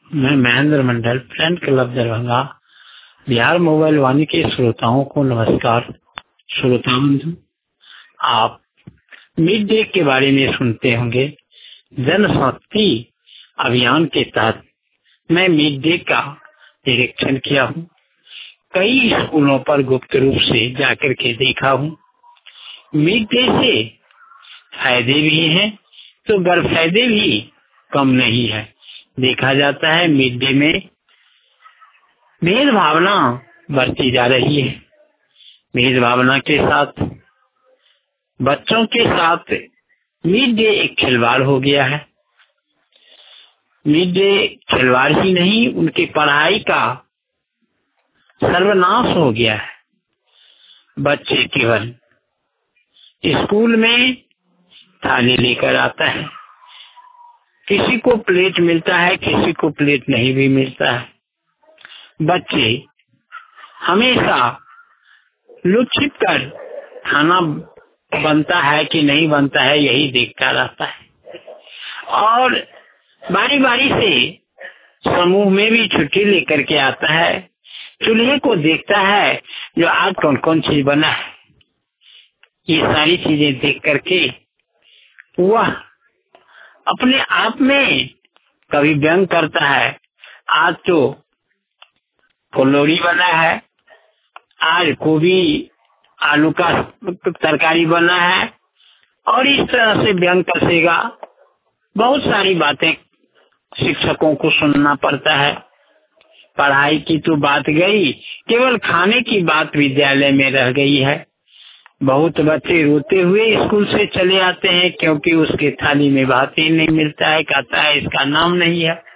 मैं Mahendra Mandal, friend club Darbhanga, Bihar mobile Vani के श्रोताओं को नमस्कार। श्रोताओं, आप मिड डे के बारे में सुनते होंगे। जनशक्ति अभियान के तहत मैं मिड डे का निरीक्षण किया हूँ। कई स्कूलों पर गुप्त रूप से जाकर के देखा हूँ। मिड डे से फायदे भी हैं तो गैरफायदे भी कम नहीं है। देखा जाता है मिड डे में भेद भावना बढ़ती जा रही है। भेद भावना के साथ बच्चों के साथ मिड डे एक खिलवाड़ हो गया है। मिड डे खिलवाड़ ही नहीं, उनकी पढ़ाई का सर्वनाश हो गया है। बच्चे केवल स्कूल में थाली लेकर आता है, किसी को प्लेट मिलता है, किसी को प्लेट नहीं भी मिलता है। बच्चे हमेशा लुक छिप कर खाना बनता है कि नहीं बनता है यही देखता रहता है और बारी बारी से समूह में भी छुट्टी लेकर के आता है। चूल्हे को देखता है जो आज कौन कौन चीज बना है। ये सारी चीजें देख करके वह अपने आप में कभी व्यंग करता है, आज तो फुलौरी बना है, आज गोभी आलू का तरकारी बना है, और इस तरह से व्यंग कसेगा। बहुत सारी बातें शिक्षकों को सुनना पड़ता है। पढ़ाई की तो बात गई, केवल खाने की बात विद्यालय में रह गई है। बहुत बच्चे रोते हुए स्कूल से चले आते हैं क्योंकि उसके थाली में भात ही नहीं मिलता है। कहता है इसका नाम नहीं है।